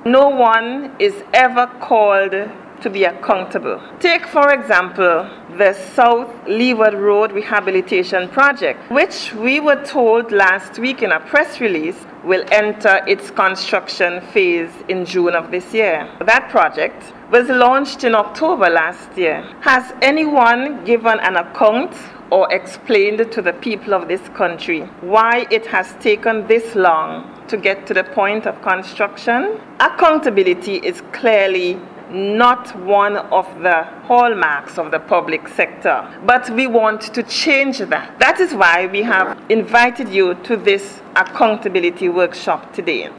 no one is ever called to be accountable. Take, for example, the South Leeward Road Rehabilitation Project, which we were told last week in a press release will enter its construction phase in June of this year. That project was launched in October last year. Has anyone given an account or explained to the people of this country why it has taken this long to get to the point of construction? Accountability is clearly not one of the hallmarks of the public sector, but we want to change that. That is why we have invited you to this accountability workshop today.